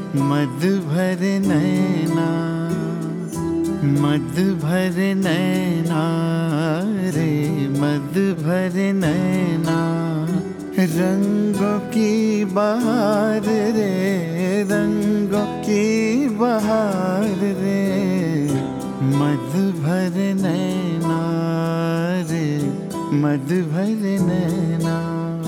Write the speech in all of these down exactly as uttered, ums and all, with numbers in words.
मद भर नैना, मद भर नैना रे, मद भर नैना। रंगों की बहार रे, रंगों की बहार रे, मद भर नैना रे, मद भर नैना।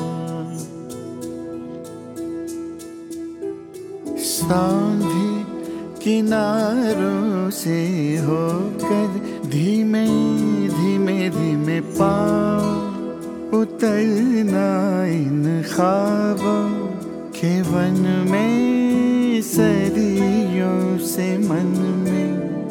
सांधी किनारों से होकर धीमे धीमे धीमे पाँव उतरना इन ख्वाबों के वन में। सदियों से मन में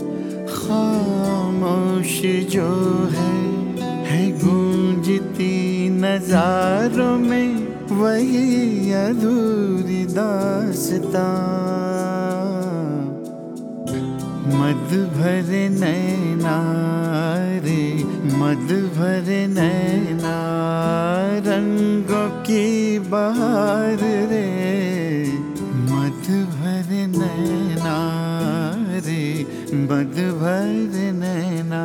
खामोश जो है, है गूंजती नजारों में वही अधूरी दास्तां। मद भर नैना रे, मद भर नैना। रंगों की बहार रे, मद भर नैना रे, मद भर नैना।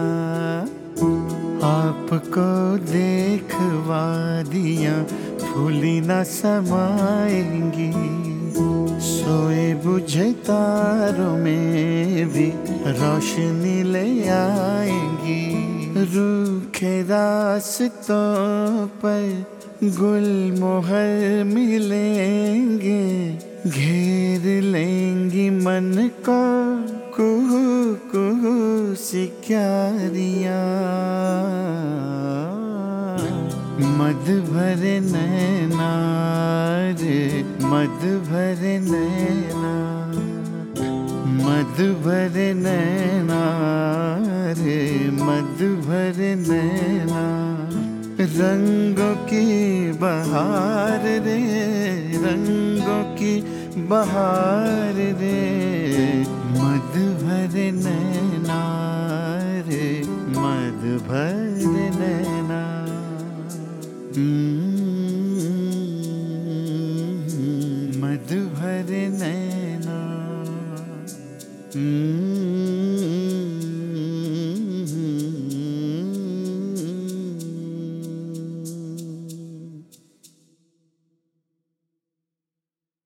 आपको देख वादियाँ फूली न समाएंगी, सोए बुझे तारों में भी रोशनी ले आएंगी। रूखे रास्तों पर गुल मोहर मिलेंगे, घेर लेंगी मन को कुहू कुहू सी क्यारियाँ। मद भर नैना रे, मद भर नैना, मद भर नैना रे, मद भर नैना। रंगों की बहार रे, रंगों की बहार रे, मद भर नैना रे, मद भर नैना। मद भर नैना।